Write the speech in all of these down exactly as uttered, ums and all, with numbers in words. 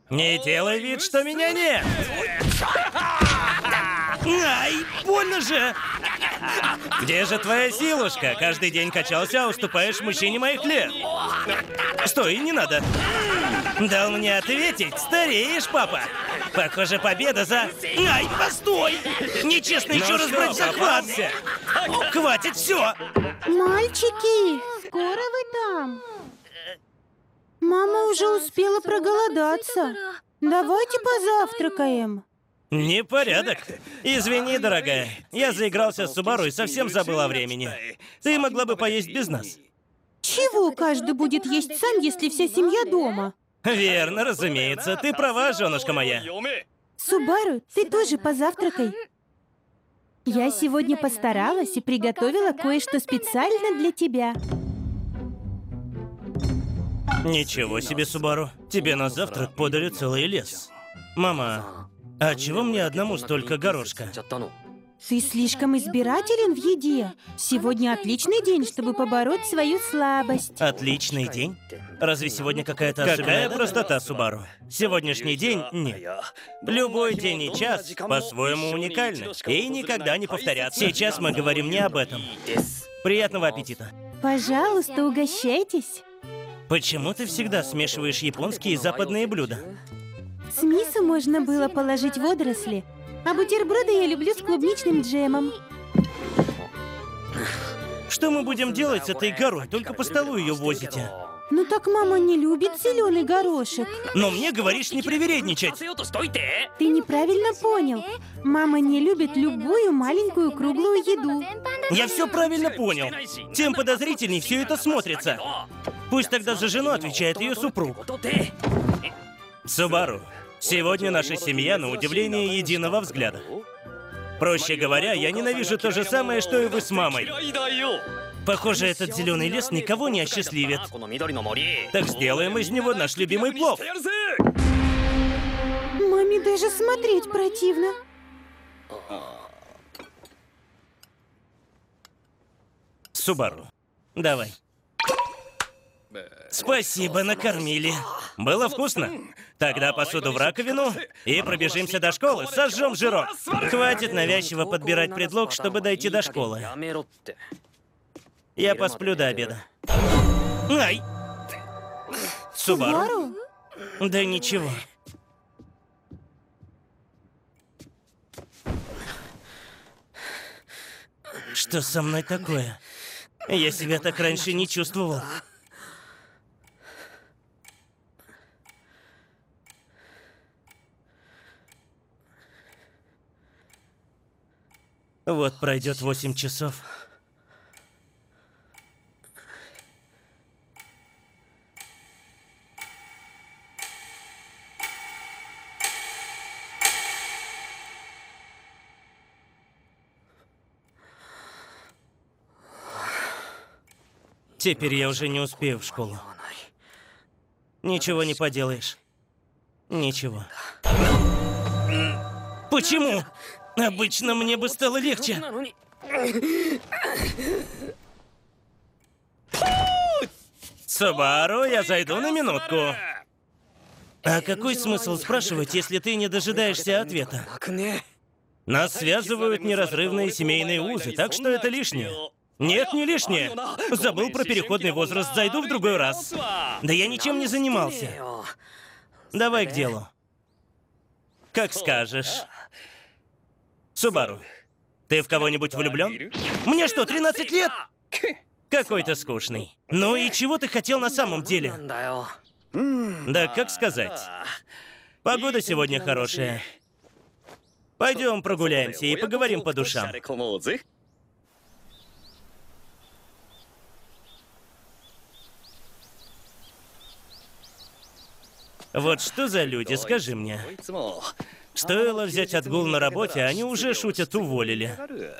Не делай вид, что меня нет! Ай, больно же! Где же твоя силушка? Каждый день качался, а уступаешь мужчине моих лет. Стой, не надо. Дал мне ответить. Стареешь, папа. Похоже, победа за... Ай, постой! Нечестно еще раз брать захват. Хватит, все! Мальчики, скоро вы там? Мама уже успела проголодаться. Давайте позавтракаем. Непорядок. Извини, дорогая. Я заигрался с Субару и совсем забыл о времени. Ты могла бы поесть без нас. Чего каждый будет есть сам, если вся семья дома? Верно, разумеется. Ты права, женушка моя. Субару, ты тоже позавтракай. Я сегодня постаралась и приготовила кое-что специально для тебя. Ничего себе, Субару. Тебе на завтрак подали целый лес. Мама, а чего мне одному столько горошка? Ты слишком избирателен в еде. Сегодня отличный день, чтобы побороть свою слабость. Отличный день? Разве сегодня какая-то особенная Какая простота, Субару? Сегодняшний день — нет. Любой день и час по-своему уникальны и никогда не повторятся. Сейчас мы говорим не об этом. Приятного аппетита. Пожалуйста, угощайтесь. Почему ты всегда смешиваешь японские и западные блюда? С мисо можно было положить водоросли, а бутерброды я люблю с клубничным джемом. Что мы будем делать с этой горой? Только по столу ее возите. Ну так мама не любит зеленый горошек. Но мне говоришь не привередничать. Ты неправильно понял. Мама не любит любую маленькую круглую еду. Я все правильно понял. Тем подозрительней все это смотрится. Пусть тогда за жену отвечает ее супруг. Субару, сегодня наша семья на удивление единого взгляда. Проще говоря, я ненавижу то же самое, что и вы с мамой. Похоже, этот зеленый лес никого не осчастливит. Так сделаем из него наш любимый плов. Маме даже смотреть противно. Субару, давай. Спасибо, накормили. Было вкусно? Тогда посуду в раковину и пробежимся до школы, сожжем жирок. Хватит навязчиво подбирать предлог, чтобы дойти до школы. Я посплю до обеда. Ай! Субару? Субару? Да ничего. Что со мной такое? Я себя так раньше не чувствовал. Вот пройдет восемь часов. Теперь я уже не успею в школу. Ничего не поделаешь. Ничего. Почему? Обычно мне бы стало легче. Субару, я зайду на минутку. А какой смысл спрашивать, если ты не дожидаешься ответа? Нас связывают неразрывные семейные узы, так что это лишнее. Нет, не лишнее. Забыл про переходный возраст, зайду в другой раз. Да я ничем не занимался. Давай к делу. Как скажешь. Субару, ты в кого-нибудь влюблен? Мне что, тринадцать лет? Какой ты скучный. Ну и чего ты хотел на самом деле? Да как сказать? Погода сегодня хорошая. Пойдем прогуляемся и поговорим по душам. Вот что за люди, скажи мне. Стоило взять отгул на работе, они уже шутят, уволили.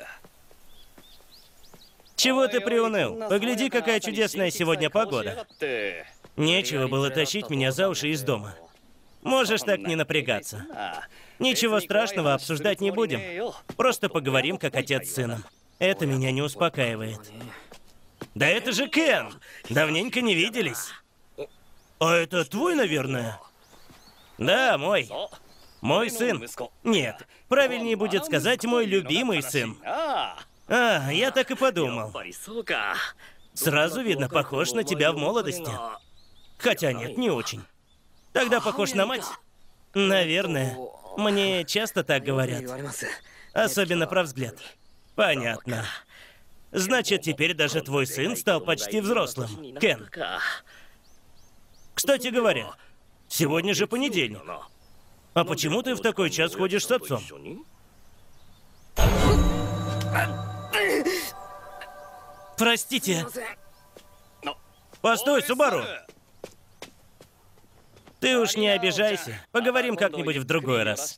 Чего ты приуныл? Погляди, какая чудесная сегодня погода. Нечего было тащить меня за уши из дома. Можешь так не напрягаться. Ничего страшного обсуждать не будем. Просто поговорим, как отец с сыном. Это меня не успокаивает. Да это же Кен! Давненько не виделись. А это твой, наверное? Да, мой. Мой сын. Нет, правильнее будет сказать мой любимый сын. А, я так и подумал. Сразу видно, похож на тебя в молодости. Хотя нет, не очень. Тогда похож на мать? Наверное. Мне часто так говорят. Особенно про взгляд. Понятно. Значит, теперь даже твой сын стал почти взрослым, Кен. Кстати говоря, сегодня же понедельник. А почему ты в такой час ходишь с отцом? Простите. Постой, Субару. Ты уж не обижайся. Поговорим как-нибудь в другой раз.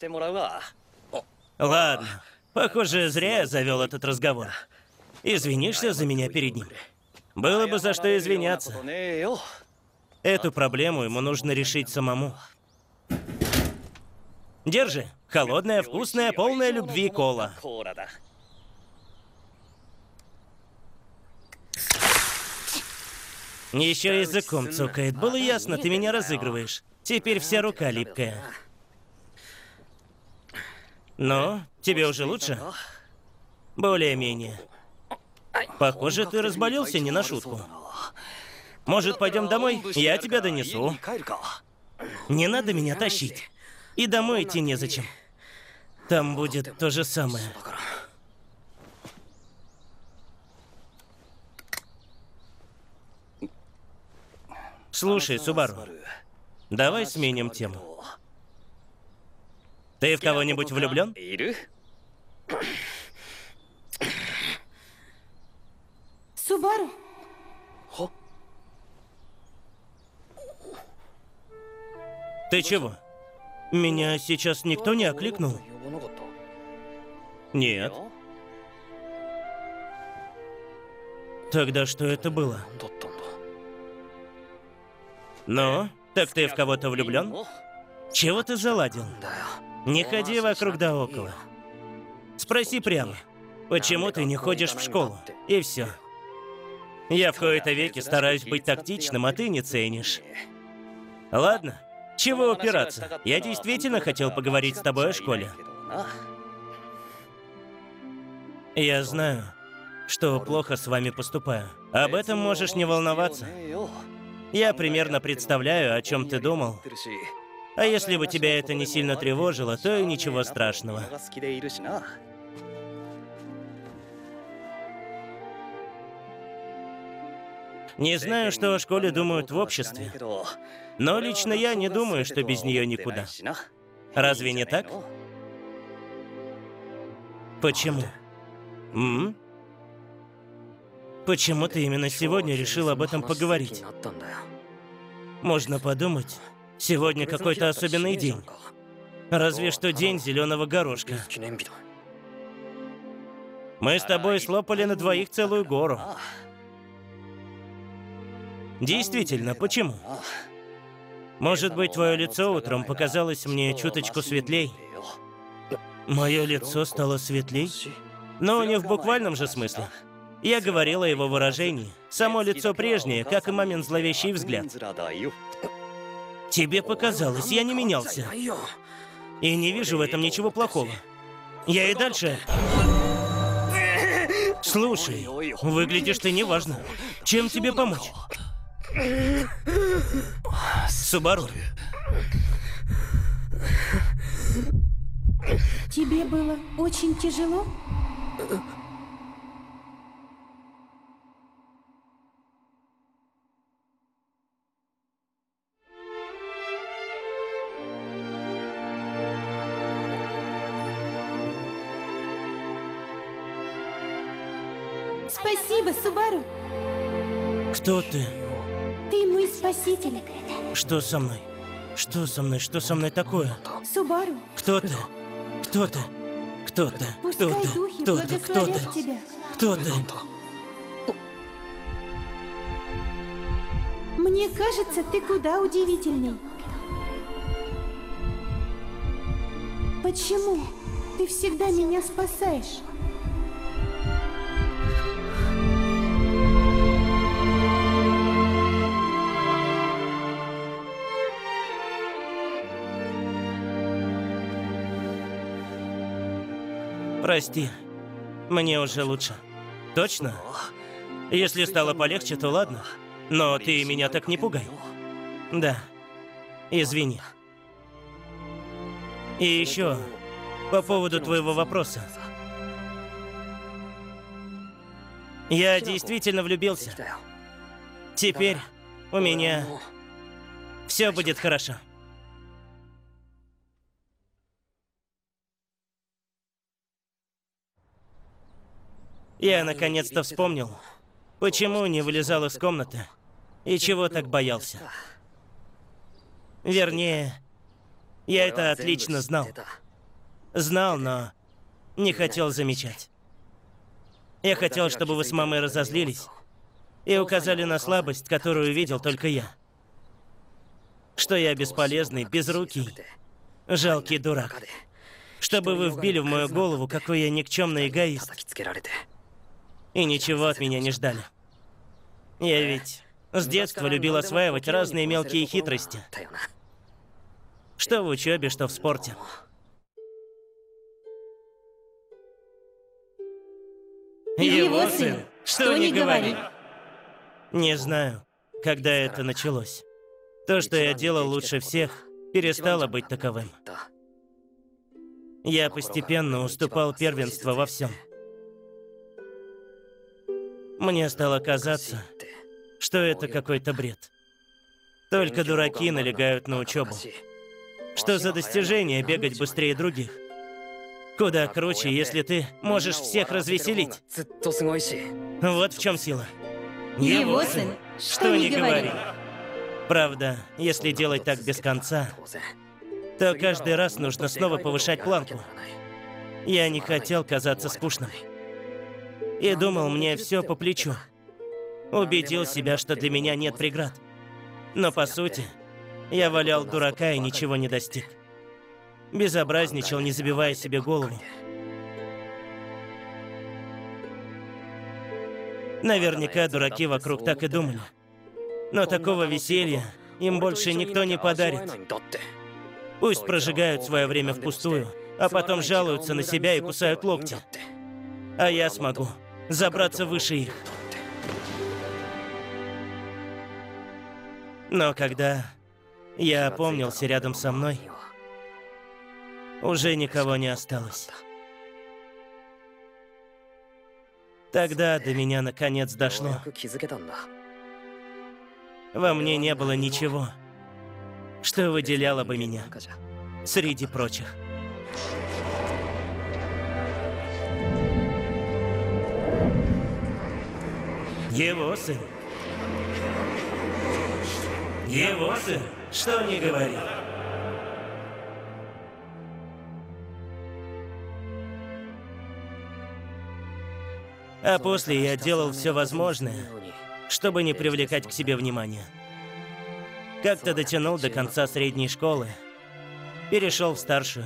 Ладно. Похоже, зря я завел этот разговор. Извинишься за меня перед ним? Было бы за что извиняться. Эту проблему ему нужно решить самому. Держи. Холодная, вкусная, полная любви кола. Еще языком цокает. Было ясно, ты меня разыгрываешь. Теперь вся рука липкая. Ну, тебе уже лучше? Более-менее. Похоже, ты разболелся не на шутку. Может, пойдем домой? Я тебя донесу. Не надо меня тащить. И домой идти незачем. Там будет то же самое. Слушай, Субару, давай сменим тему. Ты в кого-нибудь влюблен? Субару? Ты чего? Меня сейчас никто не окликнул? Нет. Тогда что это было? Ну, так ты в кого-то влюблен? Чего ты заладил? Не ходи вокруг да около. Спроси прямо, почему ты не ходишь в школу? И все. Я в кои-то веки стараюсь быть тактичным, а ты не ценишь. Ладно, чего упираться? Я действительно хотел поговорить с тобой о школе. Я знаю, что плохо с вами поступаю. Об этом можешь не волноваться. Я примерно представляю, о чем ты думал. А если бы тебя это не сильно тревожило, то и ничего страшного. Не знаю, что о школе думают в обществе, но лично я не думаю, что без нее никуда. Разве не так? Почему? М? Почему ты именно сегодня решил об этом поговорить? Можно подумать, сегодня какой-то особенный день. Разве что день зеленого горошка. Мы с тобой слопали на двоих целую гору. Действительно, почему? Может быть, твое лицо утром показалось мне чуточку светлей? Мое лицо стало светлей? Но не в буквальном же смысле. Я говорил о его выражении. Само лицо прежнее, как и мамин зловещий взгляд. Тебе показалось, я не менялся. И не вижу в этом ничего плохого. Я и дальше... Слушай, выглядишь ты неважно. Чем тебе помочь? Субару. Тебе было очень тяжело? Спасибо, Субару. Кто ты? Ты мой спаситель. Что со мной? Что со мной? Что со мной такое? Субару. Кто ты? Кто ты? Кто ты? Пускай Кто ты? духи Кто ты? Кто ты? благословят тебя. Кто ты? Мне кажется, ты куда удивительней. Почему? Ты всегда меня спасаешь. Прости, мне уже лучше. Точно? Если стало полегче, то ладно. Но ты меня так не пугай. Да. Извини. И еще по поводу твоего вопроса. Я действительно влюбился. Теперь у меня все будет хорошо. Я наконец-то вспомнил, почему не вылезал из комнаты и чего так боялся. Вернее, я это отлично знал. Знал, но не хотел замечать. Я хотел, чтобы вы с мамой разозлились и указали на слабость, которую видел только я. Что я бесполезный, безрукий, жалкий дурак. Чтобы вы вбили в мою голову, какой я никчемный эгоист. И ничего от меня не ждали. Я ведь с детства любил осваивать разные мелкие хитрости. Что в учебе, что в спорте. Его сын, что ни говори. Не знаю, когда это началось. То, что я делал лучше всех, перестало быть таковым. Я постепенно уступал первенство во всем. Мне стало казаться, что это какой-то бред. Только дураки налегают на учебу. Что за достижение бегать быстрее других? Куда круче, если ты можешь всех развеселить. Вот в чем сила. Его сын, Что ни говори. Правда, если делать так без конца, то каждый раз нужно снова повышать планку. Я не хотел казаться скучным. И думал, мне все по плечу. Убедил себя, что для меня нет преград. Но по сути, я валял дурака и ничего не достиг. Безобразничал, не забивая себе голову. Наверняка дураки вокруг так и думали. Но такого веселья им больше никто не подарит. Пусть прожигают свое время впустую, а потом жалуются на себя и кусают локти. А я смогу забраться выше их. Но когда я опомнился, рядом со мной уже никого не осталось. Тогда до меня наконец дошло. Во мне не было ничего, что выделяло бы меня среди прочих. Его сын. Его сын, что ни говори. А после я делал все возможное, чтобы не привлекать к себе внимания. Как-то дотянул до конца средней школы, перешел в старшую.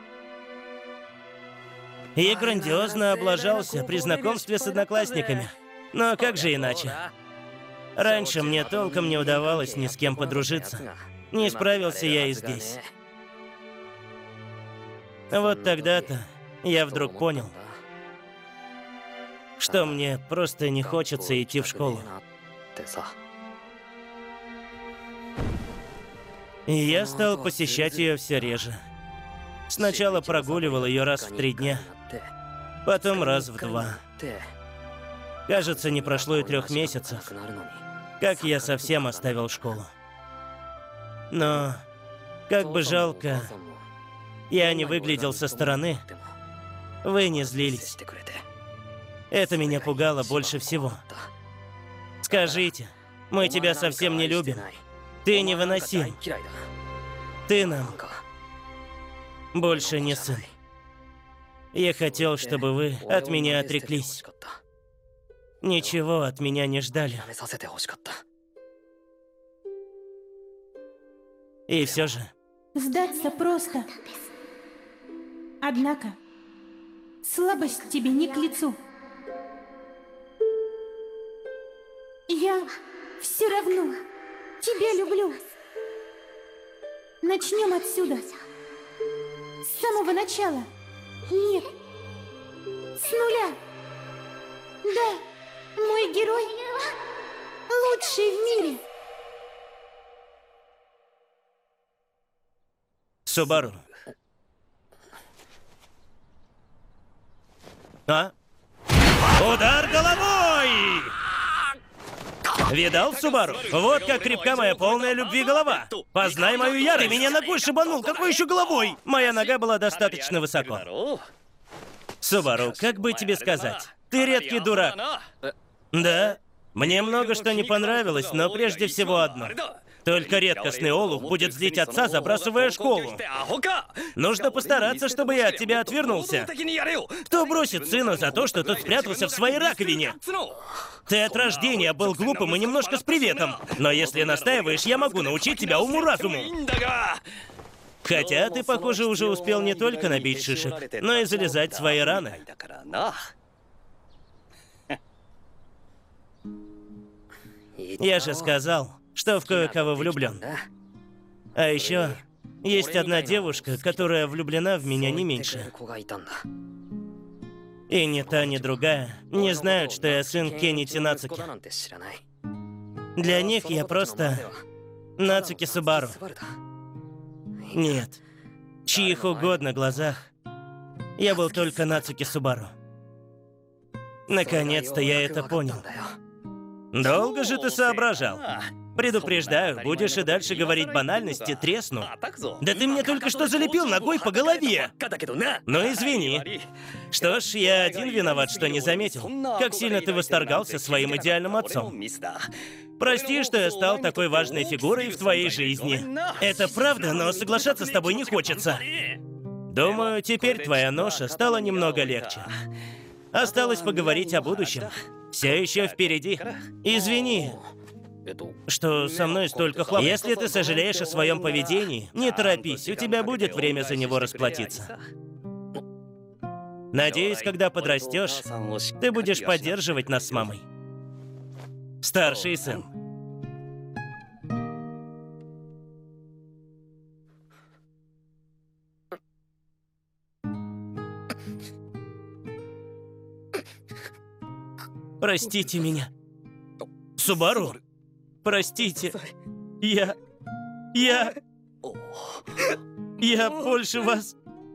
И грандиозно облажался при знакомстве с одноклассниками. Но как же иначе? Раньше мне толком не удавалось ни с кем подружиться. Не справился я и здесь. Вот тогда-то я вдруг понял, что мне просто не хочется идти в школу. И я стал посещать ее все реже. Сначала прогуливал ее раз в три дня, потом раз в два. Кажется, не прошло и трех месяцев, как я совсем оставил школу. Но, как бы жалко я не выглядел со стороны, вы не злились. Это меня пугало больше всего. Скажите, мы тебя совсем не любим. Ты невыносим. Ты нам больше не сын. Я хотел, чтобы вы от меня отреклись. Ничего от меня не ждали. И все же... Сдаться просто. Однако, слабость тебе не к лицу. Я все равно тебя люблю. Начнем отсюда. С самого начала. Нет, С нуля. Да, мой герой лучший в мире. Субару. А? Удар головой! Видал, Субару? Вот как крепка моя полная любви голова. Познай мою ярость. Ты меня ногой шибанул, какой еще головой? Моя нога была достаточно высоко. Субару, как бы тебе сказать? Ты редкий дурак. Да, мне много что не понравилось, но прежде всего одно. Только редкостный олух будет злить отца, забрасывая школу. Нужно постараться, чтобы я от тебя отвернулся. Кто бросит сына за то, что тот спрятался в своей раковине? Ты от рождения был глупым и немножко с приветом. Но если настаиваешь, я могу научить тебя уму-разуму. Хотя ты, похоже, уже успел не только набить шишек, но и залезать в свои раны. Я же сказал, что в кое-кого влюблен. А еще есть одна девушка, которая влюблена в меня не меньше. И ни та, ни другая не знают, что я сын Кенити Нацуки. Для них я просто Нацуки Субару. Нет, в чьих угодно глазах я был только Нацуки Субару. Наконец-то я это понял. Долго же ты соображал? Предупреждаю, будешь и дальше говорить банальности, тресну. Да ты мне только что залепил ногой по голове. Ну извини. Что ж, я один виноват, что не заметил, как сильно ты восторгался своим идеальным отцом. Прости, что я стал такой важной фигурой в твоей жизни. Это правда, но соглашаться с тобой не хочется. Думаю, теперь твоя ноша стала немного легче. Осталось поговорить о будущем. Все еще впереди. Извини, что со мной столько хлопот. Если ты сожалеешь о своем поведении, не торопись, у тебя будет время за него расплатиться. Надеюсь, когда подрастешь, ты будешь поддерживать нас с мамой. Старший сын. Простите меня. Субару, простите. Я... Я... Я больше вас...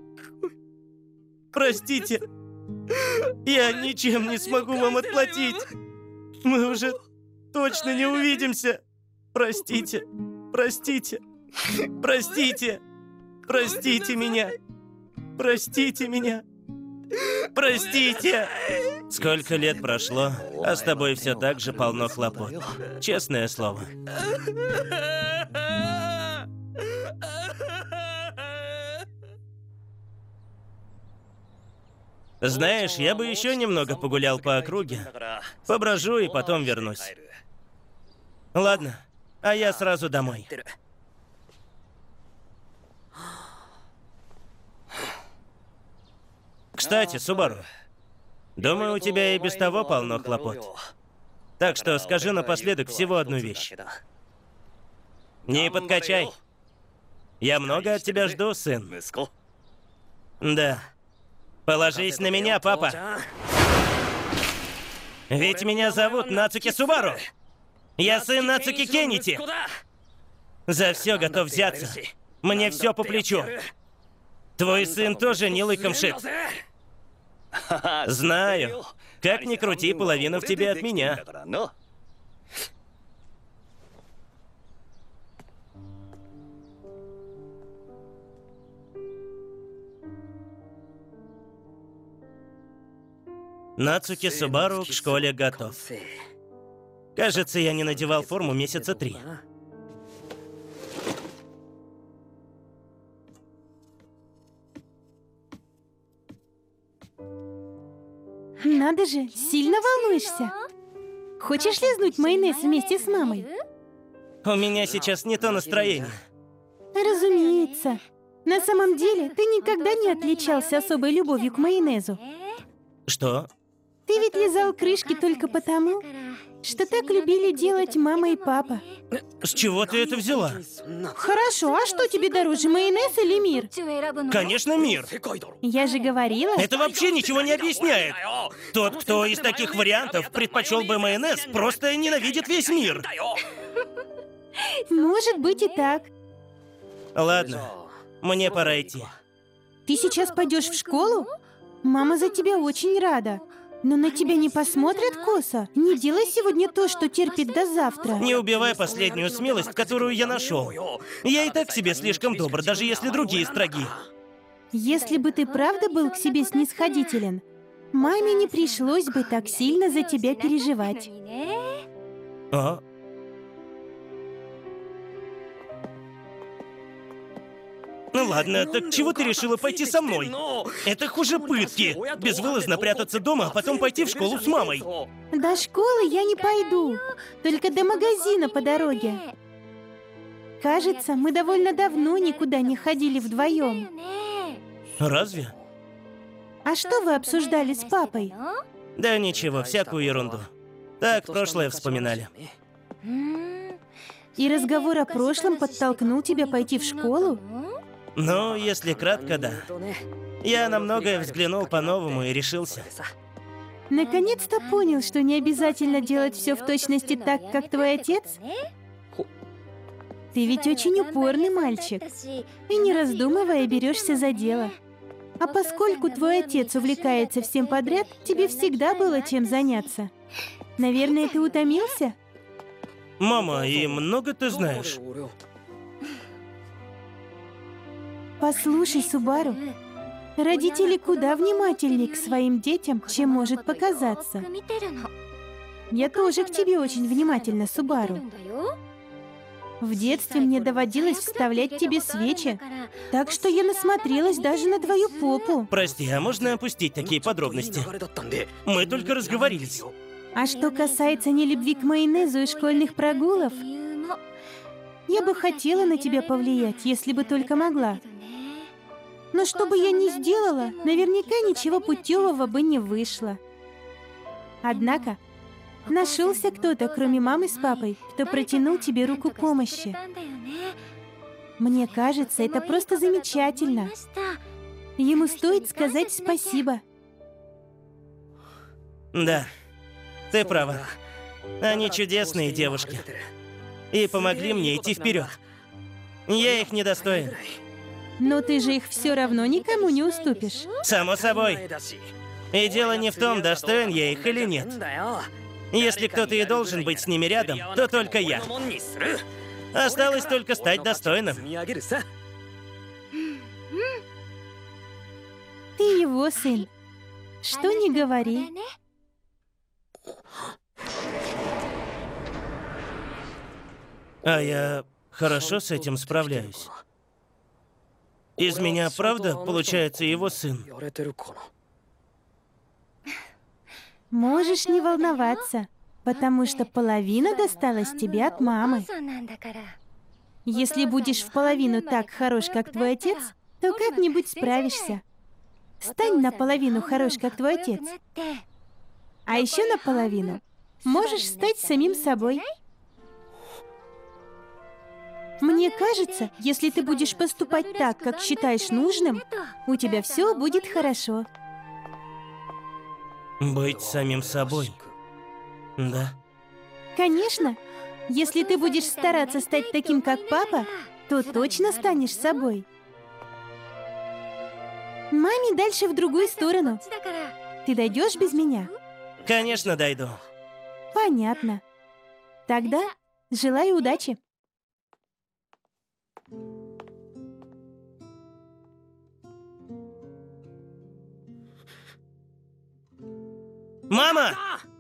Простите. Я ничем не смогу вам отплатить. Мы уже точно не увидимся. Простите. Простите. Простите. Простите меня. Простите меня. Простите! Сколько лет прошло, а с тобой все так же полно хлопот. Честное слово. Знаешь, я бы еще немного погулял по округе. Поброжу и потом вернусь. Ладно, а я сразу домой. Кстати, Субару, думаю, у тебя и без того полно хлопот. Так что скажи напоследок всего одну вещь. Не подкачай. Я много от тебя жду, сын. Да. Положись на меня, папа. Ведь меня зовут Нацуки Субару. Я сын Нацуки Кенити. За все готов взяться. Мне все по плечу. Твой сын тоже не лыком шит. Знаю. Как ни крути, половина в тебе от меня. Нацуки Субару к школе готов. Кажется, я не надевал форму месяца три. Надо же, сильно волнуешься? Хочешь лизнуть майонез вместе с мамой? У меня сейчас не то настроение. Разумеется. На самом деле, ты никогда не отличался особой любовью к майонезу. Что? Ты ведь лизал крышки только потому, что так любили делать мама и папа. С чего ты это взяла? Хорошо, а что тебе дороже, майонез или мир? Конечно, мир. Я же говорила... Это вообще ничего не объясняет. Тот, кто из таких вариантов предпочел бы майонез, просто ненавидит весь мир. Может быть и так. Ладно, мне пора идти. Ты сейчас пойдешь в школу? Мама за тебя очень рада. Но на тебя не посмотрят косо. Не делай сегодня то, что терпит до завтра. Не убивай последнюю смелость, которую я нашел. Я и так к себе слишком добр, даже если другие строги. Если бы ты правда был к себе снисходителен, маме не пришлось бы так сильно за тебя переживать. А? Ну ладно, так чего ты решила пойти со мной? Это хуже пытки. Безвылазно прятаться дома, а потом пойти в школу с мамой. До школы я не пойду, только до магазина по дороге. Кажется, мы довольно давно никуда не ходили вдвоем. Разве? А что вы обсуждали с папой? Да ничего, всякую ерунду. Так, прошлое вспоминали. И разговор о прошлом подтолкнул тебя пойти в школу? Ну, если кратко, да. Я на многое взглянул по-новому и решился. Наконец-то понял, что не обязательно делать все в точности так, как твой отец? Ты ведь очень упорный мальчик. И не раздумывая, берешься за дело. А поскольку твой отец увлекается всем подряд, тебе всегда было чем заняться. Наверное, ты утомился? Мама, и много ты знаешь? Послушай, Субару, родители куда внимательнее к своим детям, чем может показаться. Я тоже к тебе очень внимательна, Субару. В детстве мне доводилось вставлять тебе свечи, так что я насмотрелась даже на твою попу. Прости, а можно опустить такие подробности? Мы только разговорились. А что касается нелюбви к майонезу и школьных прогулов, я бы хотела на тебя повлиять, если бы только могла. Но что бы я ни сделала, наверняка ничего путевого бы не вышло. Однако, нашелся кто-то, кроме мамы с папой, кто протянул тебе руку помощи. Мне кажется, это просто замечательно. Ему стоит сказать спасибо. Да, ты права. Они чудесные девушки. И помогли мне идти вперед. Я их недостоин. Но ты же их все равно никому не уступишь. Само собой. И дело не в том, достоин я их или нет. Если кто-то и должен быть с ними рядом, то только я. Осталось только стать достойным. Ты его сын. Что ни говори. А я хорошо с этим справляюсь. Из меня, правда, получается его сын? Можешь не волноваться, потому что половина досталась тебе от мамы. Если будешь в половину так хорош, как твой отец, то как-нибудь справишься. Стань наполовину хорош, как твой отец. А еще наполовину можешь стать самим собой. Мне кажется, если ты будешь поступать так, как считаешь нужным, у тебя все будет хорошо. Быть самим собой. Да. Конечно. Если ты будешь стараться стать таким, как папа, то точно станешь собой. Маме дальше в другую сторону. Ты дойдешь без меня? Конечно, дойду. Понятно. Тогда желаю удачи. Мама!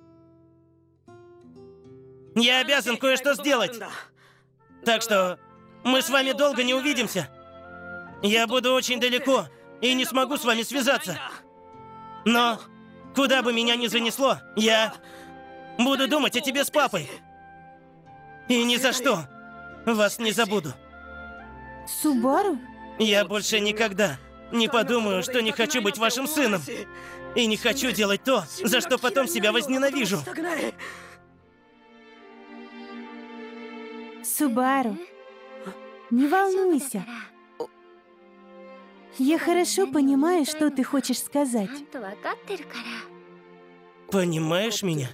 Я обязан кое-что сделать. Так что мы с вами долго не увидимся. Я буду очень далеко и не смогу с вами связаться. Но куда бы меня ни занесло, я буду думать о тебе с папой. И ни за что вас не забуду. Субару? Я больше никогда не подумаю, что не хочу быть вашим сыном. И не хочу делать то, за что потом себя возненавижу. Субару, не волнуйся. Я хорошо понимаю, что ты хочешь сказать. Понимаешь меня?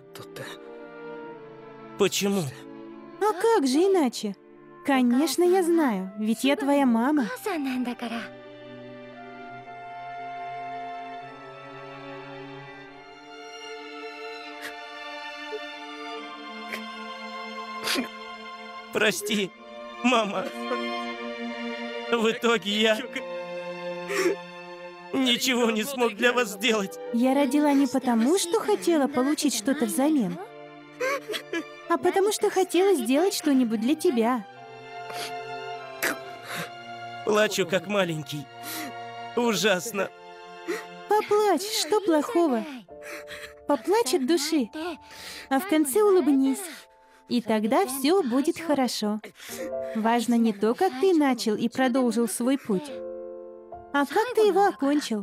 Почему? А как же иначе? Конечно, я знаю, ведь я твоя мама. Прости, мама. В итоге я ничего не смог для вас сделать. Я родила не потому, что хотела получить что-то взамен, а потому что хотела сделать что-нибудь для тебя. Плачу как маленький. Ужасно. Поплачь, что плохого? Поплачь от души, а в конце улыбнись. И тогда все будет хорошо. Важно не то, как ты начал и продолжил свой путь, а как ты его окончил.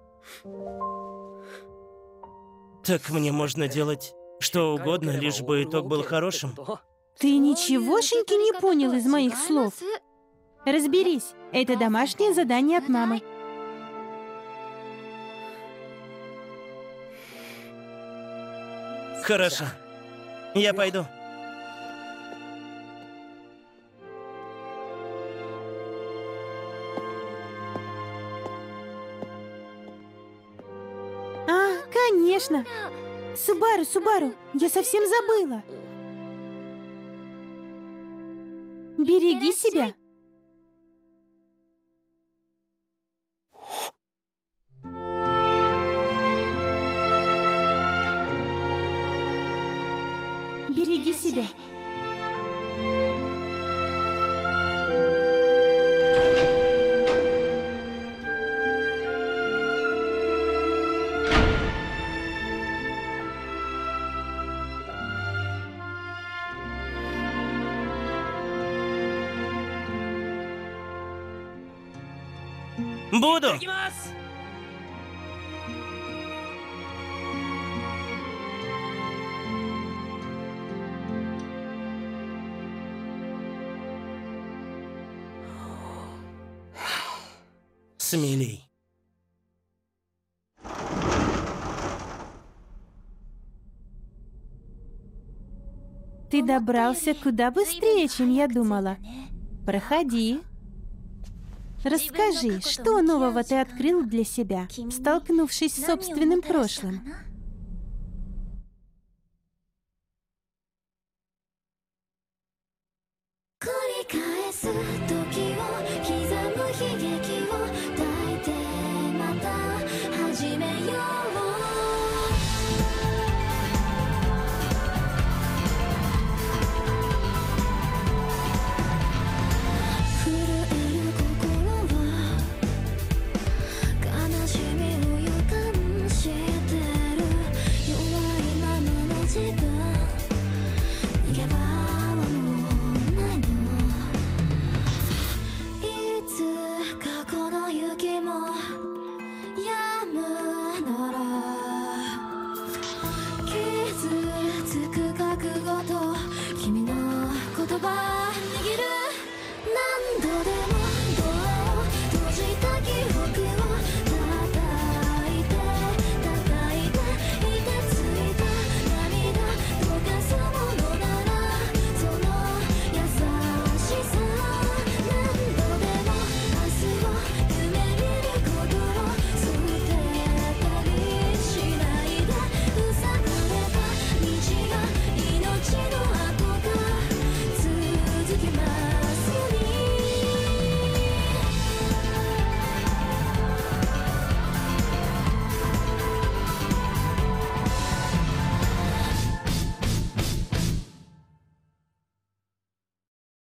Так мне можно делать что угодно, лишь бы итог был хорошим. Ты ничегошеньки не понял из моих слов. Разберись, это домашнее задание от мамы. Хорошо. Я пойду. А, конечно. Субару, Субару, я совсем забыла. Береги себя. Береги себя. Буду. Смелей. Ты добрался куда быстрее, чем я думала. Проходи. Расскажи, что нового ты открыл для себя, столкнувшись с собственным прошлым?